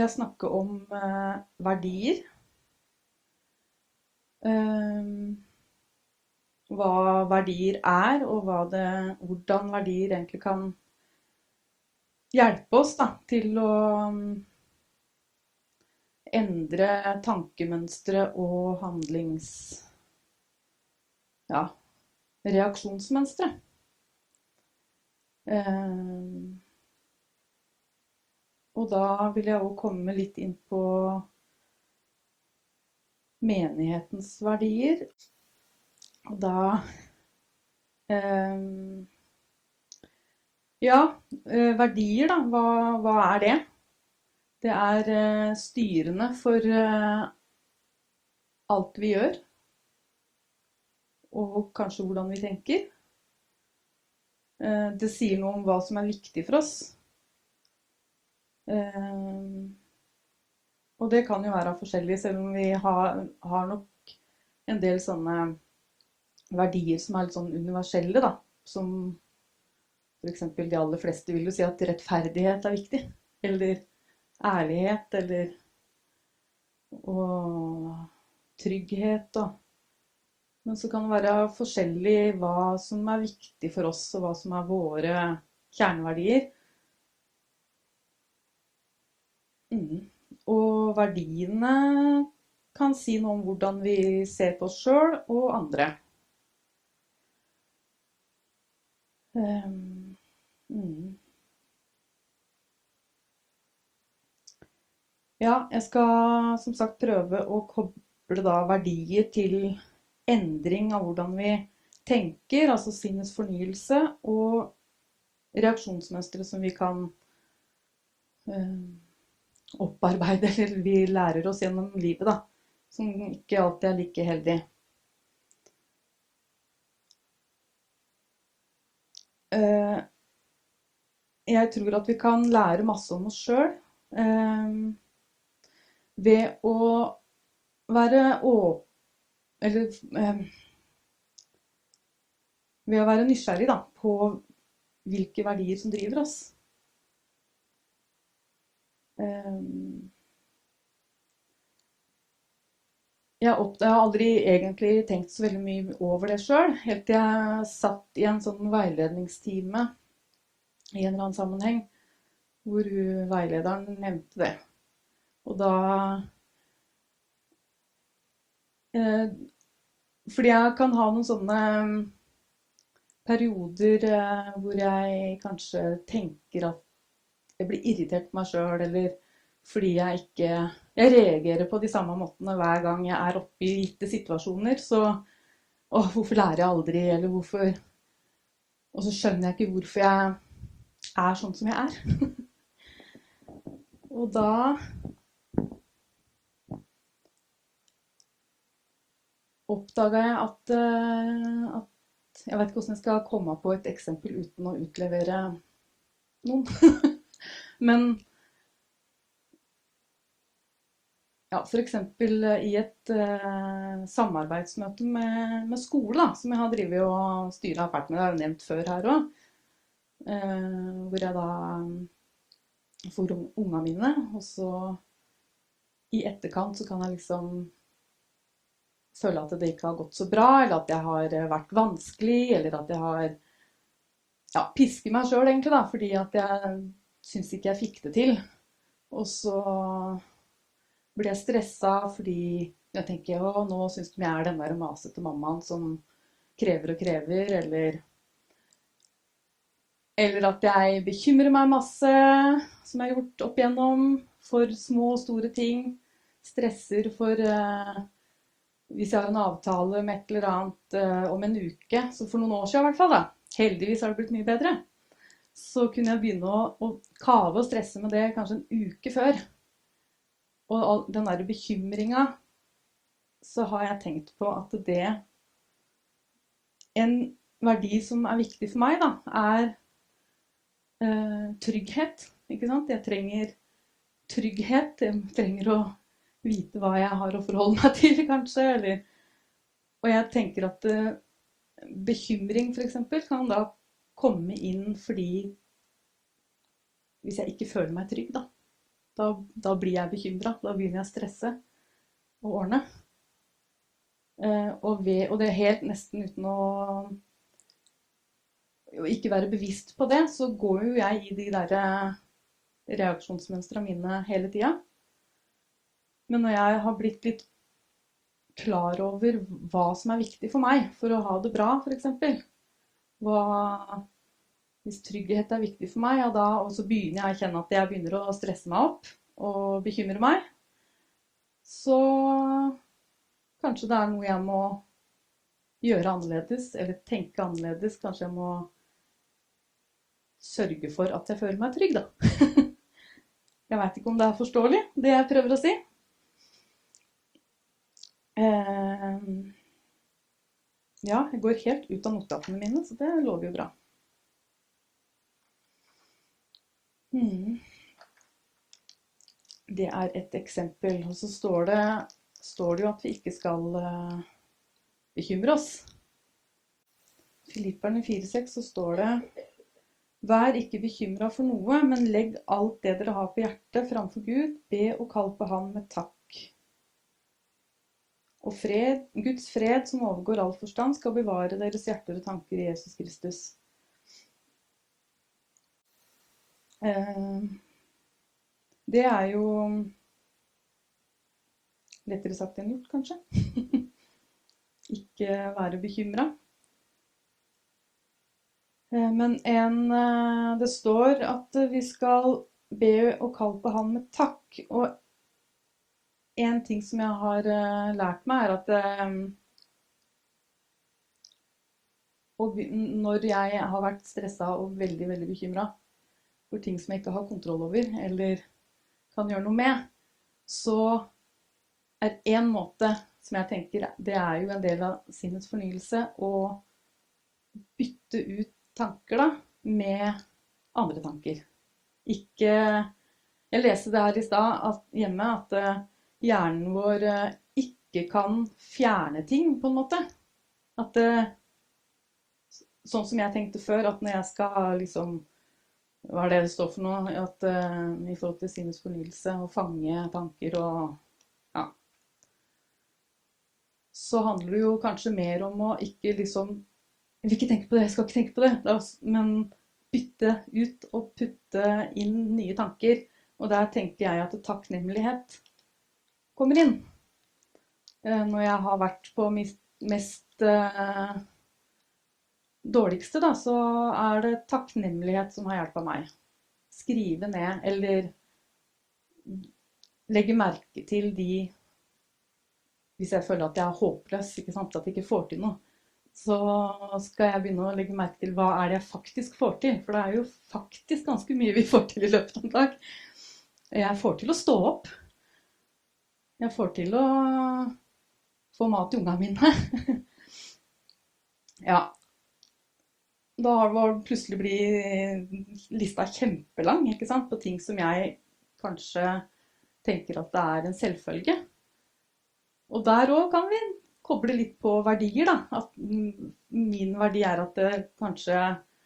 jeg snakke om verdier. Eh, hva verdier er, og hvordan verdier egentlig kan hjelpe oss da, til å endre tankemønstre og ja, reaksjonsmønstre. Og da vil jeg også komme litt inn på menighetens verdier. Og da ja, verdier da, hva er det? Det er styrende for alt vi gjør, og kanskje hvordan vi tenker. Det sier noe om hva som er viktig for oss. Og det kan jo være forskjellig, selv om vi har nok en del sånne verdier som er litt sånn universelle, da. Som for eksempel de aller fleste vil jo si at rettferdighet er viktig, eller ærlighet, eller og trygghet. Men så kan det være forskjellig hva som er viktig for oss, og hva som er våre kjerneverdier. Og verdiene kan si noe om hvordan vi ser på oss selv og andre. Ja, jeg skal som sagt prøve å koble da verdier til endring av hvordan vi tenker, altså sinnets fornyelse, og reaksjonsmønstre som vi kan opparbeide, eller vi lærer oss gjennom livet, da, som ikke alltid er like heldig. Jeg tror at vi kan lære masse om oss selv ved å være ved å være nysgjerrig da, på hvilke verdier som driver oss. Jeg har aldri egentlig tenkt så veldig mye over det selv, helt til jeg satt i en sånn veiledningstime i en eller annen sammenheng, hvor veilederen nevnte det. Og da fordi jeg kan ha noen sånne perioder hvor jeg kanskje tenker at jeg blir irritert på meg selv, eller fordi jeg reagerer på de samme måtene hver gang jeg er oppe i gitte situasjoner, så hvorfor lærer jeg aldri, eller hvorfor, og så skjønner jeg ikke hvorfor jeg er sånn som jeg er. Og da oppdaget jeg at jeg vet ikke hvordan jeg skal komme på et eksempel uten å utlevere noen. Men ja, for eksempel i et samarbeidsmøte med skole, da, som jeg har drevet og styret fælt med, det er jo nevnt før her også, hvor jeg da får ungene mine, og så i etterkant så kan jeg liksom føle at det ikke har gått så bra, eller at jeg har vært vanskelig, eller at jeg har pisket meg selv egentlig da, fordi at jeg synes ikke jeg fikk det til. Og så blir jeg stresset fordi jeg tenker, nå synes de jeg er den der masete mammaen som krever og krever, eller at jeg bekymrer meg masse, som jeg har gjort opp igjennom, for små og store ting, stresser for hvis jeg har en avtale med et eller annet om en uke, så for noen år siden i hvert fall da, heldigvis har det blitt mye bedre, så kunne jeg begynne å kave og stresse med det kanskje en uke før. Og den der bekymringen, så har jeg tenkt på at en verdi som er viktig for meg da, er trygghet, ikke sant? Jeg trenger trygghet, jeg trenger å vite hva jeg har å forholde meg til, kanskje, og jeg tenker at bekymring for eksempel kan da komme inn fordi hvis jeg ikke føler meg trygg da, Da blir jeg bekymret, da begynner jeg å stresse og ordne. Og det er helt nesten uten å ikke være bevisst på det, så går jo jeg i de der reaksjonsmønstrene mine hele tiden. Men når jeg har blitt litt klar over hva som er viktig for meg, for å ha det bra, for eksempel. Hvis trygghet er viktig for meg, og så begynner jeg å kjenne at jeg begynner å stresse meg opp og bekymre meg, så kanskje det er noe jeg må gjøre annerledes, eller tenke annerledes. Kanskje jeg må sørge for at jeg føler meg trygg, da. Jeg vet ikke om det er forståelig, det jeg prøver å si. Ja, jeg går helt ut av notatene mine, så det lover jo bra. Det er et eksempel, og så står det jo at vi ikke skal bekymre oss. Filipperne 4,6 så står det: Vær ikke bekymret for noe, men legg alt det dere har på hjertet framfor Gud, be og kall på Han med takk. Og Guds fred som overgår all forstand, skal bevare deres hjerter og tanker i Jesus Kristus. Det er jo lettere sagt enn gjort, kanskje. Ikke være bekymret. Men det står at vi skal be og kalle på Han med takk. Og en ting som jeg har lært meg, er at når jeg har vært stresset og veldig, veldig bekymret for ting som jeg ikke har kontroll over, eller kan gjøre noe med, så er en måte som jeg tenker, det er jo en del av sinnets fornyelse, å bytte ut tanker da, med andre tanker. Jeg leste det her i sted hjemme, at hjernen vår ikke kan fjerne ting, på en måte. Sånn som jeg tenkte før, at når jeg skal liksom, hva er det står for noe, at i forhold til sinnets fornyelse, å fange tanker og, ja. Så handler det jo kanskje mer om å ikke liksom, jeg vil ikke tenke på det, jeg skal ikke tenke på det, men bytte ut og putte inn nye tanker. Og der tenker jeg at takknemlighet kommer inn. Når jeg har vært på mest dårligste, da, så er det takknemlighet som har hjulpet meg. Skrive ned, eller legge merke til hvis jeg føler at jeg er håpløs, ikke sant, at jeg ikke får til noe, så skal jeg begynne å legge merke til hva er det jeg faktisk får til, for det er jo faktisk ganske mye vi får til i løpet av en dag. Jeg får til å stå opp. Jeg får til å få mat til ungene mine. Ja. Da har plutselig blitt lista kjempelang, ikke sant, på ting som jeg kanskje tenker at det er en selvfølge. Og der også kan vi koble litt på verdier, da. At min verdi er at det kanskje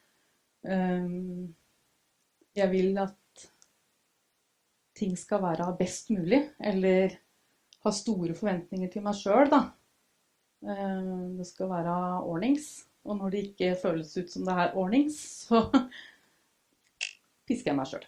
jeg vil at ting skal være best mulig, eller ha store forventninger til meg selv, da. Det skal være ordnings, og når det ikke føles ut som det er ordnings, så pisker jeg meg selv.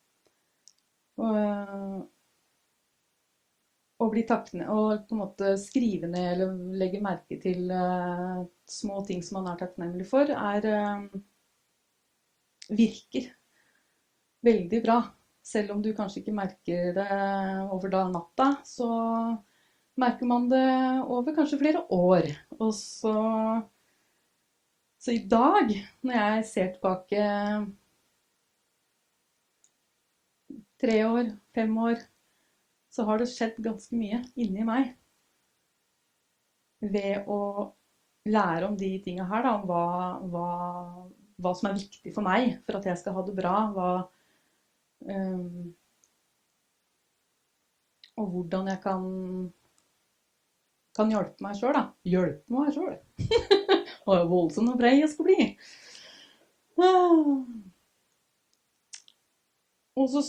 Og bli takkende, og på en måte skrive ned eller legge merke til små ting som man er takknemlig for, virker veldig bra. Selv om du kanskje ikke merker det over natta, så merker man det over kanskje flere år. Og så i dag, når jeg ser tilbake 3 år, 5 år, så har det skjedd ganske mye inni meg ved å lære om de tingene her, da, om hva som er viktig for meg for at jeg skal ha det bra, og hvordan jeg kan hjelpe meg selv, da. Hjelpe meg selv. Og jeg er voldsom og brei jeg skal bli. Og så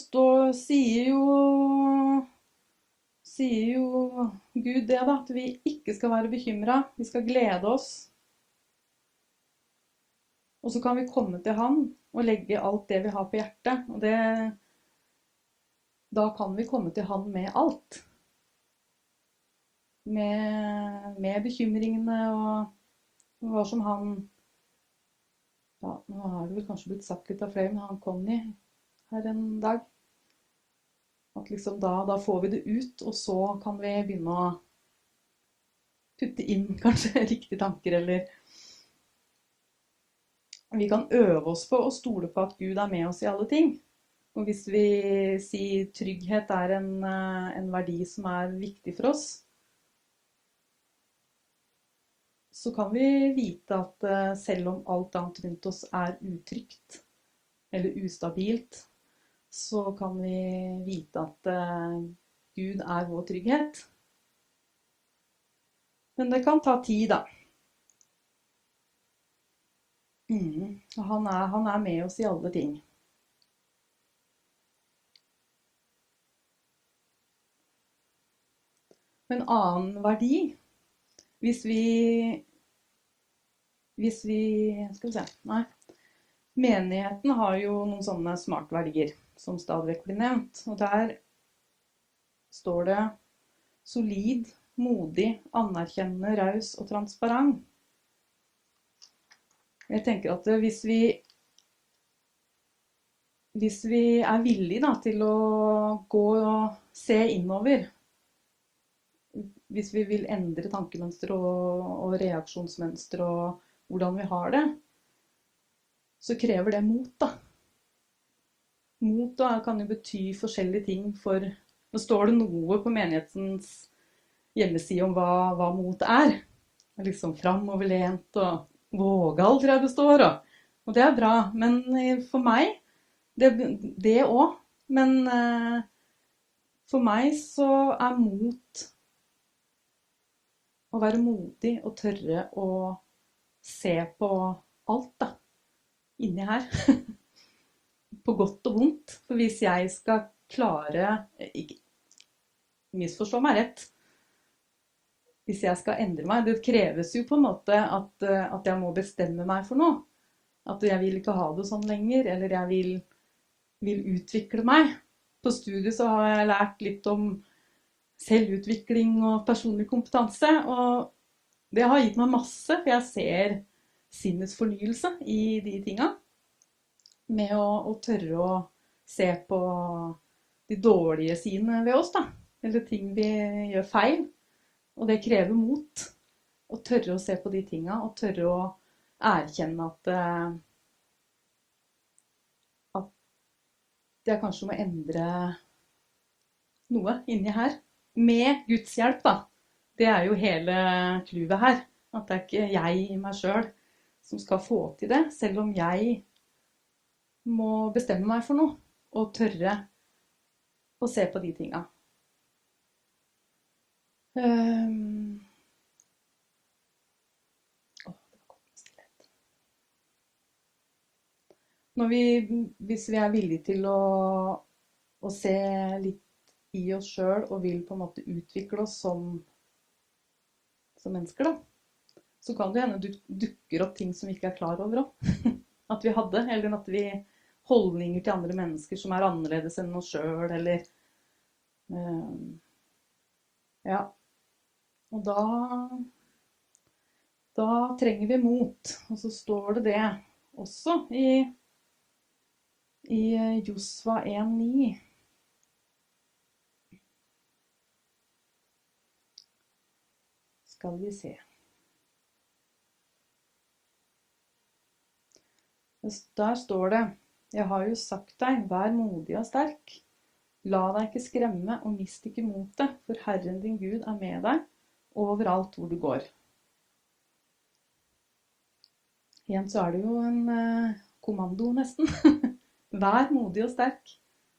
sier jo Gud det da, at vi ikke skal være bekymret, vi skal glede oss. Og så kan vi komme til han og legge alt det vi har på hjertet, og da kan vi komme til han med alt. Med bekymringene og hva som han, ja, nå har det vel kanskje blitt sagt litt av flere, men han Conny her en dag, at liksom da får vi det ut, og så kan vi begynne å putte inn kanskje riktige tanker, eller vi kan øve oss på å stole på at Gud er med oss i alle ting. Og hvis vi sier trygghet er en verdi som er viktig for oss, så kan vi vite at selv om alt annet rundt oss er utrygt eller ustabilt, så kan vi vite at Gud er vår trygghet. Men det kan ta tid, da. Og han er med oss i alle ting. En annen verdi, hvis vi skal vi se, nei, menigheten har jo noen sånne smartverdier som stadig vekk blir nevnt, og der står det solid, modig, anerkjennende, raus og transparent. Jeg tenker at hvis vi er villige da, til å gå og se innover, hvis vi vil endre tankemønster og reaksjonsmønster og hvordan vi har det, så krever det mot da. Mot da kan jo bety forskjellige ting for, nå står det noe på menighetens hjemmeside om hva mot er. Liksom framoverlent og vågal, tror jeg det står. Og det er bra, men for meg, det også, men for meg så er mot å være modig og tørre å se på alt da, inni her. På godt og vondt. For hvis jeg skal klare, ikke misforstå meg rett, hvis jeg skal endre meg, det kreves jo på en måte at jeg må bestemme meg for noe. At jeg vil ikke ha det sånn lenger, eller jeg vil utvikle meg. På studiet så har jeg lært litt om selvutvikling og personlig kompetanse, og det har gitt meg masse, for jeg ser sinnets fornyelse i de tingene, med å tørre å se på de dårlige sidene ved oss, da, eller ting vi gjør feil, og det krever mot, å tørre å se på de tingene, og tørre å erkjenne at jeg kanskje må endre noe inni her, med Guds hjelp da. Det er jo hele kluvet her. At det er ikke jeg i meg selv som skal få til det, selv om jeg må bestemme meg for noe, og tørre å se på de tingene. Hvis vi er villige til å se litt i oss selv og vil på en måte utvikle oss som mennesker da, så kan det hende dukker opp ting som vi ikke er klar over også. At vi hadde, eller at vi holdninger til andre mennesker som er annerledes enn oss selv, eller ja, og da trenger vi mot, og så står det også i Josva 1,9. Skal vi se. Der står det, jeg har jo sagt deg, vær modig og sterk. La deg ikke skremme og mist ikke motet, for Herren din Gud er med deg overalt hvor du går. Igjen så er det jo en kommando nesten. Vær modig og sterk.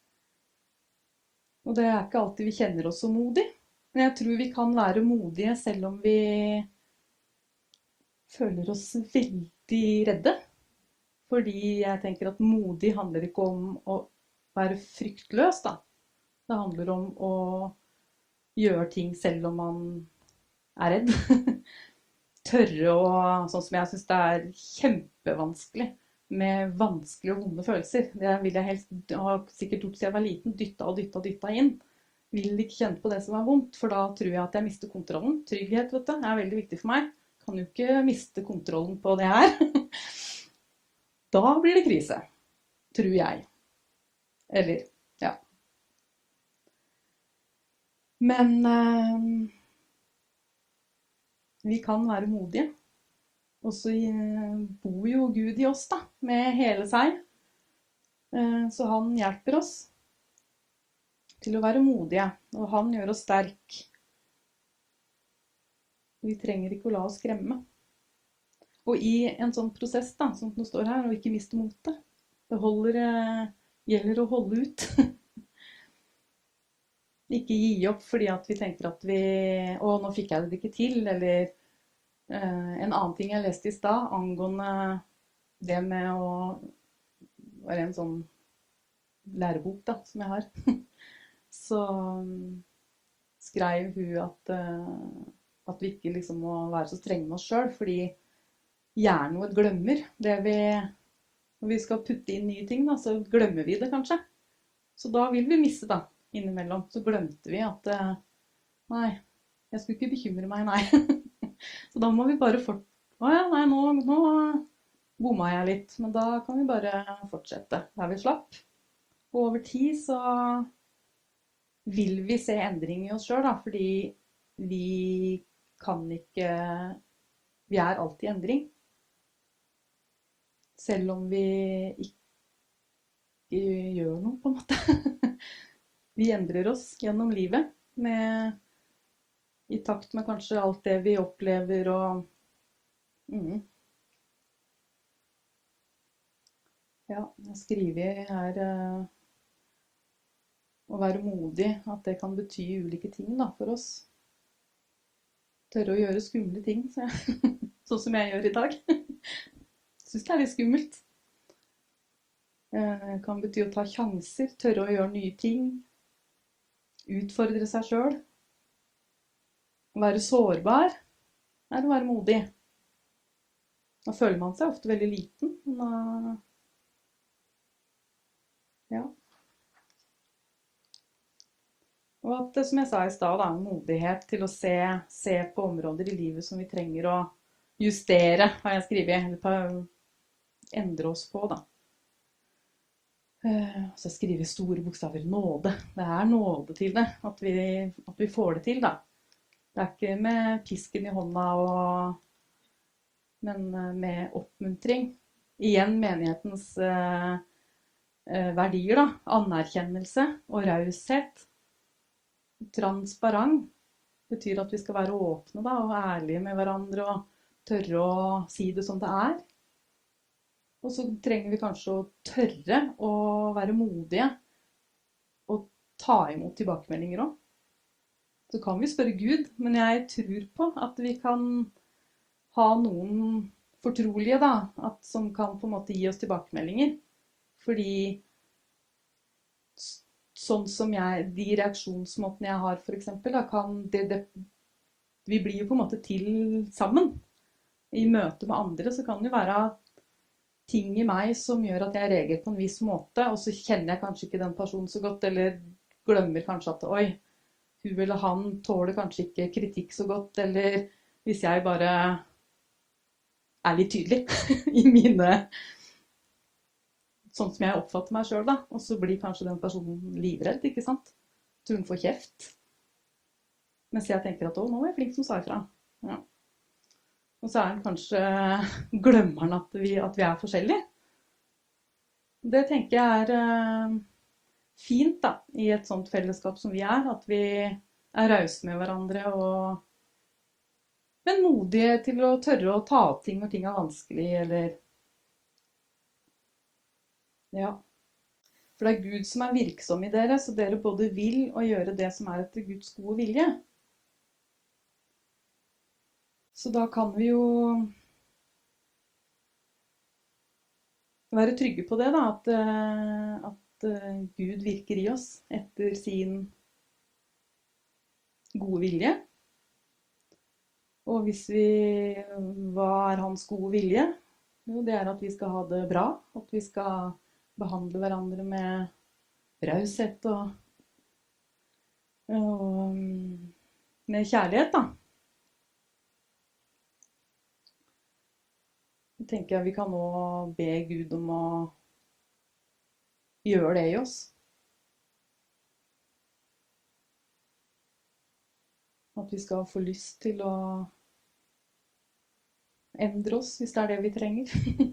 Og det er ikke alltid vi kjenner oss så modig. Men jeg tror vi kan være modige selv om vi føler oss veldig redde. Fordi jeg tenker at modig handler ikke om å være fryktløs, da. Det handler om å gjøre ting selv om man er redd. Tørre å, sånn som jeg synes det er kjempevanskelig med vanskelige og vonde følelser. Det vil jeg helst ha sikkert gjort siden jeg var liten, dytta inn. Vil ikke kjenne på det som er vondt, for da tror jeg at jeg mister kontrollen. Trygghet, vet du, er veldig viktig for meg. Kan jo ikke miste kontrollen på det her. Da blir det krise, tror jeg. Eller, ja. Men vi kan være modige. Og så bor jo Gud i oss da, med hele seg. Så han hjelper oss til å være modige, og han gjør oss sterk. Vi trenger ikke å la oss skremme. Og i en sånn prosess da, som det står her, og ikke miste motet, det gjelder å holde ut. Ikke gi opp fordi at vi tenker at å, nå fikk jeg det ikke til, eller en annen ting jeg leste i stad, angående det med å være en sånn lærebok da, som jeg har. Så skrev hun at vi ikke liksom må være så strenge med oss selv, fordi hjernen vår glemmer det når vi skal putte inn nye ting, da, så glemmer vi det kanskje. Så da vil vi miste da, innimellom. Så glemte vi at nei, jeg skulle ikke bekymre meg, nei. Så da må vi bare å ja, nei, nå bomma jeg litt, men da kan vi bare fortsette der vi slapp. Og over tid så vil vi se endring i oss selv da, fordi vi kan ikke, vi er alltid i endring. Selv om vi ikke gjør noe, på en måte. Vi endrer oss gjennom livet, i takt med kanskje alt det vi opplever, og ja, jeg skriver her å være modig, at det kan bety ulike ting da, for oss. Tørre å gjøre skumle ting, sånn som jeg gjør i dag. Jeg synes det er litt skummelt. Det kan bety å ta sjanser, tørre å gjøre nye ting, utfordre seg selv. Være sårbar er å være modig. Da føler man seg ofte veldig liten. Men ja. Og at, som jeg sa i stad, da, modighet til å se på områder i livet som vi trenger å justere, har jeg skrevet, eller endre oss på, da. Så jeg skriver store bokstaver, nåde. Det er nåde til det, at vi får det til, da. Det er ikke med pisken i hånda, men med oppmuntring. Igjen menighetens verdier, da. Anerkjennelse og raushet. Transparent betyr at vi skal være åpne da, og ærlige med hverandre og tørre å si det som det er. Og så trenger vi kanskje å tørre å være modige og ta imot tilbakemeldinger også. Så kan vi spørre Gud, men jeg tror på at vi kan ha noen fortrolige da, som kan på en måte gi oss tilbakemeldinger. Fordi sånn som de reaksjonsmåtene jeg har for eksempel, da vi blir jo på en måte til sammen. I møte med andre så kan det jo være ting i meg som gjør at jeg reagerer på en viss måte, og så kjenner jeg kanskje ikke den personen så godt, eller glemmer kanskje at oi, hun eller han tåler kanskje ikke kritikk så godt, eller hvis jeg bare er litt tydelig i mine, sånn som jeg oppfatter meg selv da, og så blir kanskje den personen livredd, ikke sant? Tror hun får kjeft. Mens jeg tenker at nå var jeg flink som sa ifra. Ja. Og så er han kanskje, glemmer han at vi er forskjellige. Det tenker jeg er fint da, i et sånt fellesskap som vi er, at vi er rause med hverandre, men modige til å tørre å ta opp ting når ting er vanskelig, eller ja. For det er Gud som er virksom i dere, så dere både vil og gjøre det som er etter Guds gode vilje. Så da kan vi jo være trygge på det da, at Gud virker i oss etter sin gode vilje. Og hva er hans gode vilje? Jo, det er at vi skal ha det bra, at vi skal behandle hverandre med raushet og med kjærlighet, da. Så tenker jeg vi kan nå be Gud om å gjøre det i oss. At vi skal få lyst til å endre oss, hvis det er det vi trenger.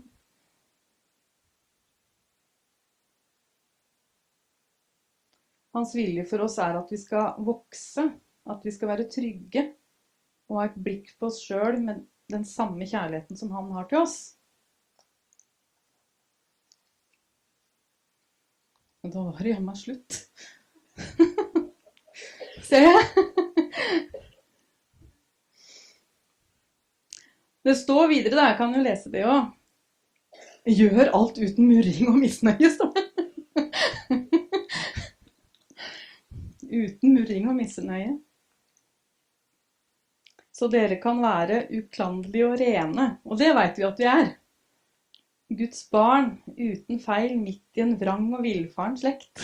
Hans vilje for oss er at vi skal vokse, at vi skal være trygge, og ha et blikk på oss selv med den samme kjærligheten som han har til oss. Men da var det jammen slutt. Se! Det står videre da, jeg kan jo lese det også. Gjør alt uten murring og misnøye, står det. Uten murring og misnøye. Så dere kan være uklanderlige og rene, og det vet vi at vi er. Guds barn, uten feil, midt i en vrang og villfaren slekt.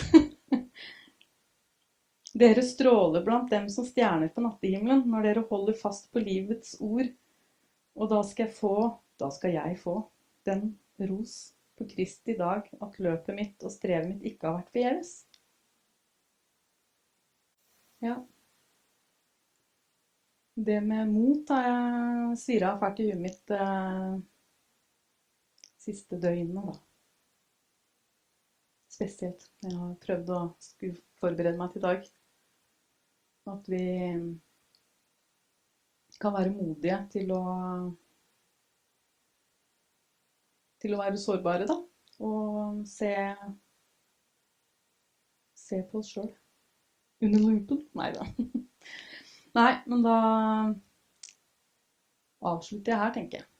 Dere stråler blant dem som stjerner på nattehimmelen, når dere holder fast på livets ord, og da skal jeg få den ros på Kristi dag, at løpet mitt og strevet mitt ikke har vært forgjeves. Ja. Det med mot har jeg svirret fælt i huet mitt siste døgnet, da. Spesielt. Jeg har prøvd å skulle forberede meg til i dag. At vi kan være modige til å være sårbare, da. Og se på oss selv. Under lupen? Neida. Nei, men da avslutter jeg her, tenker jeg.